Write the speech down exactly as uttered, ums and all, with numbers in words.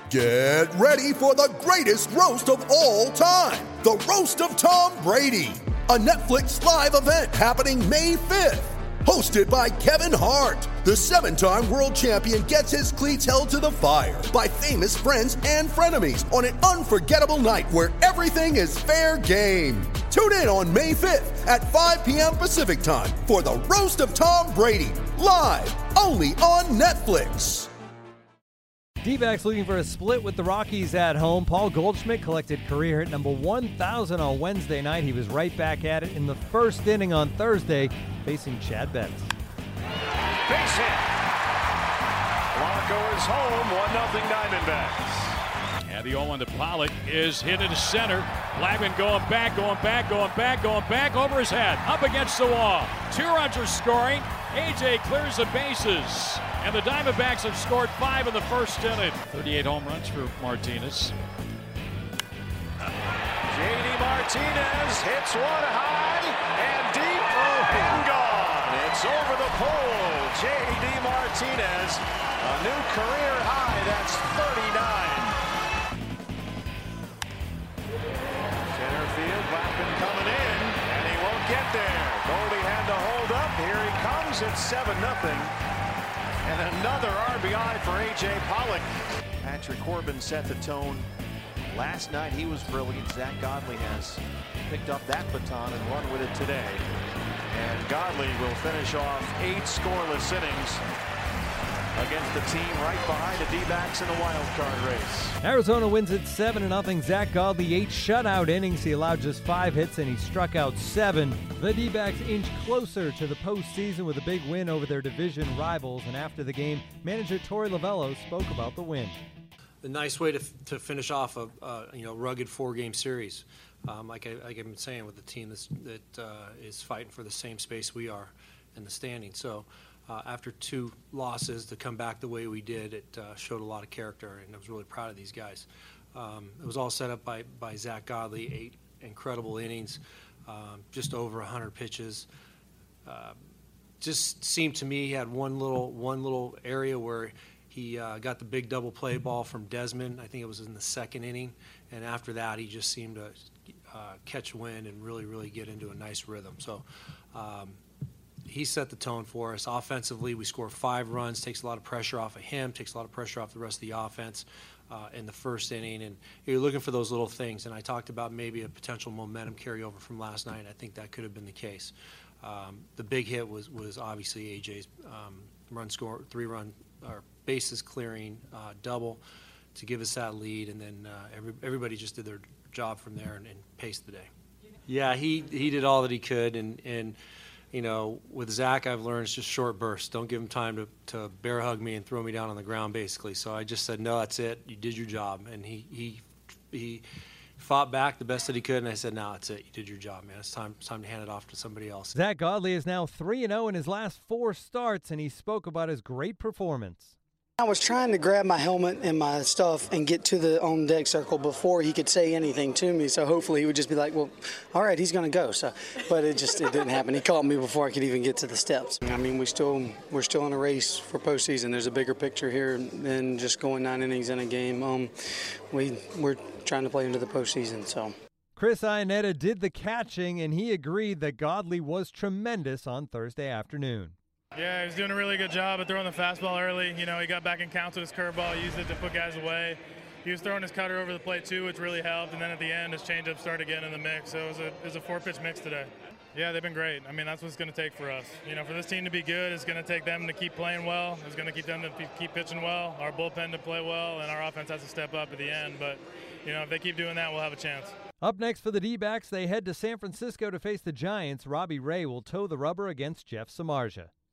Get ready for the greatest roast of all time, the Roast of Tom Brady, a Netflix live event happening May fifth. Hosted by Kevin Hart, the seven-time world champion gets his cleats held to the fire by famous friends and frenemies on an unforgettable night where everything is fair game. Tune in on May fifth at five p.m. Pacific time for the Roast of Tom Brady, live only on Netflix. D-backs looking for a split with the Rockies at home. Paul Goldschmidt collected career hit number one thousand on Wednesday night. He was right back at it in the first inning on Thursday, facing Chad Betts. Base hit. Blanco is home, one nothing Diamondbacks. And the oh one to Pollock is hit into center. Blackman going back, going back, going back, going back over his head, up against the wall. Two runs are scoring. A J clears the bases. And the Diamondbacks have scored five in the first inning. thirty-eight home runs for Martinez. J D Martinez hits one high and deep and gone. It's over the pole. J D Martinez, a new career high. That's thirty-nine. Center field, Blackman coming in, and he won't get there. Goldie had to hold up. Here he comes. It's seven nothing. And another R B I for A J Pollock. Patrick Corbin set the tone. Last night he was brilliant. Zach Godley has picked up that baton and run with it today. And Godley will finish off eight scoreless innings against the team right behind the D-backs in the wild card race. Arizona wins it seven to nothing. Zach Godley, eight shutout innings. He allowed just five hits and he struck out seven. The D-backs inch closer to the postseason with a big win over their division rivals. And after the game, manager Torey Lovullo spoke about the win. A nice way to, to finish off a uh, you know rugged four-game series, um, like, I, like I've been saying, with the team that's, that uh, is fighting for the same space we are in the standing. So uh, after two losses, to come back the way we did, it uh, showed a lot of character, and I was really proud of these guys. Um, it was all set up by, by Zach Godley, eight incredible innings, um, just over one hundred pitches. Uh, just seemed to me he had one little one little area where he uh, got the big double play ball from Desmond. I think it was in the second inning. And after that, he just seemed to uh, catch wind and really, really get into a nice rhythm. So um, he set the tone for us. Offensively, we scored five runs, takes a lot of pressure off of him, takes a lot of pressure off the rest of the offense uh, in the first inning. And you're looking for those little things. And I talked about maybe a potential momentum carryover from last night. I think that could have been the case. Um, the big hit was, was obviously A J's um, run score, three-run or bases clearing uh, double to give us that lead, and then uh, every, everybody just did their job from there and, and paced the day. Yeah, he, he did all that he could, and, and you know, with Zach, I've learned it's just short bursts. Don't give him time to, to bear hug me and throw me down on the ground, basically. So I just said, no, that's it. You did your job, and he he he fought back the best that he could, and I said, no, that's it. You did your job, man. It's time, it's time to hand it off to somebody else. Zach Godley is now three and oh in his last four starts, and he spoke about his great performance. I was trying to grab my helmet and my stuff and get to the on-deck circle before he could say anything to me, so hopefully he would just be like, well, all right, he's going to go. So, but it just it didn't happen. He caught me before I could even get to the steps. I mean, we still, we're still in a race for postseason. There's a bigger picture here than just going nine innings in a game. Um, we, we're trying to play into the postseason, so. Chris Iannetta did the catching, and he agreed that Godley was tremendous on Thursday afternoon. Yeah, he was doing a really good job at throwing the fastball early. You know, he got back in counts with his curveball, used it to put guys away. He was throwing his cutter over the plate too, which really helped. And then at the end, his changeup started getting in the mix. So it was a, it was a four-pitch mix today. Yeah, they've been great. I mean, that's what it's going to take for us. You know, for this team to be good, it's going to take them to keep playing well. It's going to keep them to keep pitching well, our bullpen to play well, and our offense has to step up at the end. But, you know, if they keep doing that, we'll have a chance. Up next for the D-backs, they head to San Francisco to face the Giants. Robbie Ray will toe the rubber against Jeff Samardzija.